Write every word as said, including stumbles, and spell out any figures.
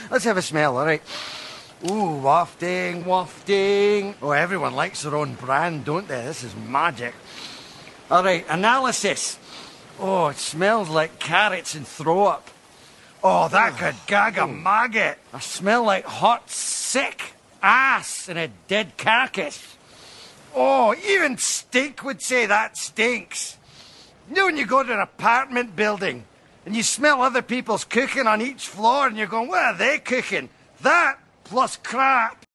Let's have a smell, all right? Ooh, wafting, wafting. Oh, everyone likes their own brand, don't they? This is magic. All right, analysis. Oh, it smells like carrots and throw up. Oh, that could gag a maggot. I smell like hot, sick ass and a dead carcass. Oh, even steak would say that stinks. You know when you go to an apartment building and you smell other people's cooking on each floor and you're going, what are they cooking? That plus crap.